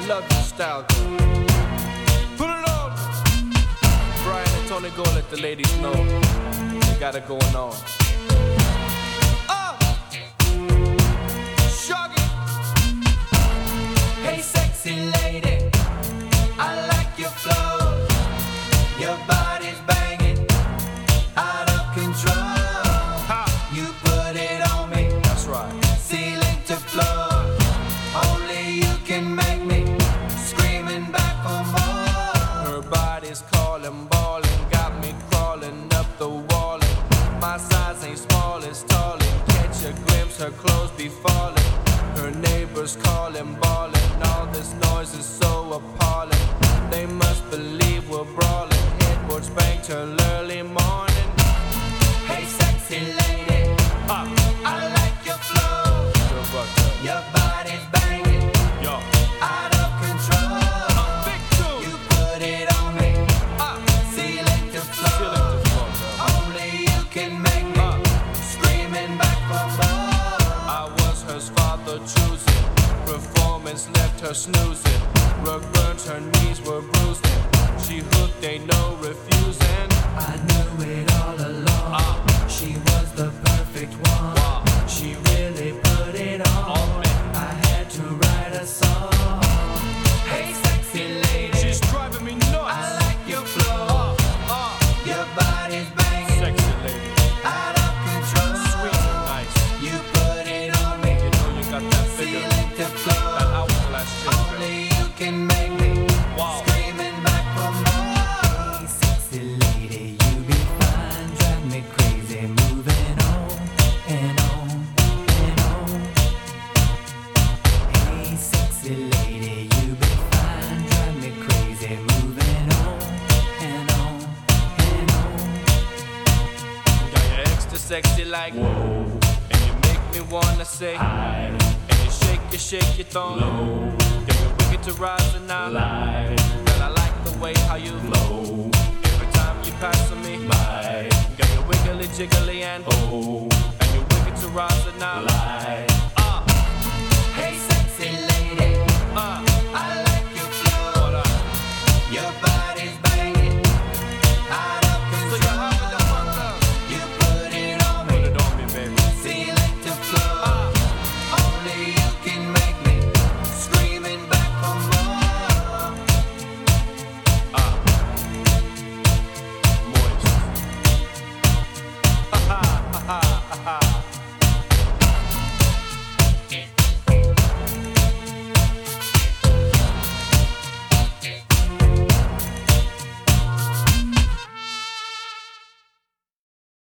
love your style, girl. Put it on. Brian and Tony, go let the ladies know they got it going on. Shoggy. Hey, sexy lady, I like your flow. Your body's banging, out of control. Ha. You put it on me, That's right. ceiling to floor. Only you can make me screaming back for more. Her body's calling, ballin', got me crawling up the wall. And my size ain't small, it's tall. And catch a glimpse, her clothes be falling. Her neighbors calling, ballin'. All this noise is so appalling. They must believe we're brawling. Headboards bang till early morning. Hey, sexy lady, Ha! I like your flow. Good buck, girl. Your body's banging, Yo. out of control. Big tune. You put it on me, Ah. ceiling to Feeling floor. the floor, girl. Only you can make me screaming back for more. I was her father choosing. Performance left her snoozing. Rug burns, her knees were bruising. She hooked, ain't no refusing. I knew it all along. She was the perfect one. Wow. She really put it on. On me. I had to write a song. Hey, sexy lady, She's driving me nuts. I like your flow. Your body's banging, Sexy lady, out of control. sweet and nice. You put it on me, You know you got that figure, ceiling to that floor. hourglass shape, Only girl. you can make me Wow. screaming back for more. Hey, sexy lady, you be fine, drive me crazy, moving on and on and on. Hey, sexy lady, you be fine, drive me crazy, moving on and on and on. Got your extra sexy like whoa, and you make me wanna say hi. And you shake your thumb low. Got your wicked to rise and I lie. Girl, I like the way how you flow. Every time you pass on me, my. Got your wiggly jiggly and oh, and you wicked to rise and I lie.